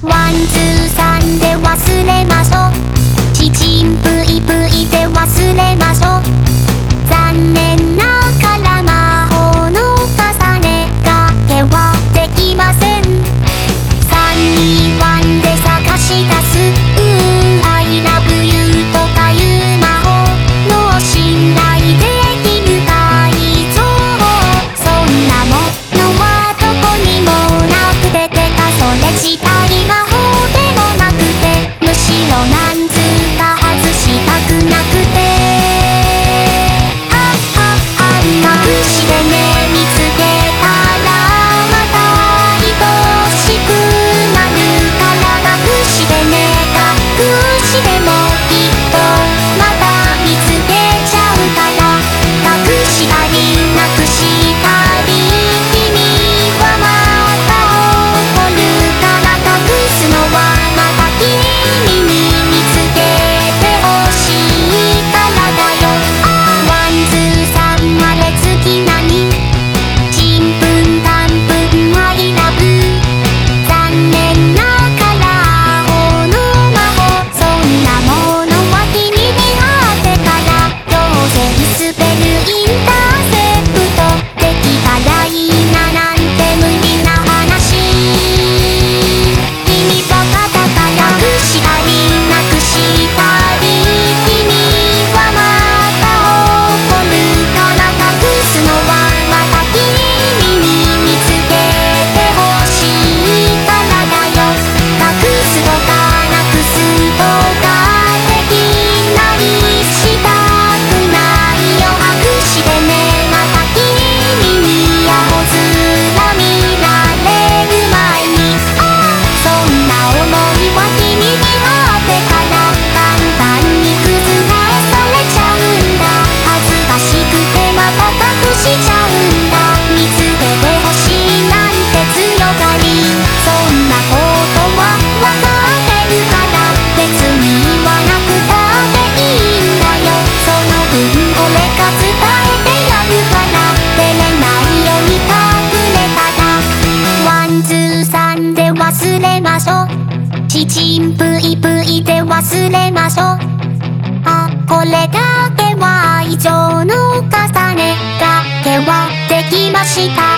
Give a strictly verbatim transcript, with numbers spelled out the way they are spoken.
ワンツーさんで忘れましょう。ちちんぷいぷいで忘れましょう。残念ながら魔法の重ねがけはできません。さんにワンで探し出す I love you とかいう魔法の信頼できる改造。そんなものはどこにもなくててかそれ自体魔法でもなくて、むしろなんつうか外したくなくて、あああ隠してね見つけたらまた愛しくなるから隠してね隠してもきっとまた見つけちゃうから、隠したりなくしたり君はまた怒るから隠すのはまた君に見つけてほしいからだよ。ワンツーさんまで月何ちんぷんかんぷんI love。残念ながら魔法の魔法、そんなものは君にあってから、どうせスペルインターセプトできたらいいななんて無理な話。君バカだから隠したりなくしたり君はまた怒るから隠すのはまた君に見つけてほしいからだよ。隠すとかなくすとかできないしたくないよ。隠してねまた君にアホ面見られる前に、そんな想いは君にあってから簡単に覆されちゃうんだ。恥ずかしくてまた隠しちゃうんだ。見つけてほしいなんて強がり、そんなことはわかってるから別に言わなくたっていいんだよ。その分俺が伝えてやるから照れないように隠れたら、ワンツーさんで忘れましょう。ちちんぷいぷいで忘れましょう。あ、これだけは愛情の重ねだけはできました。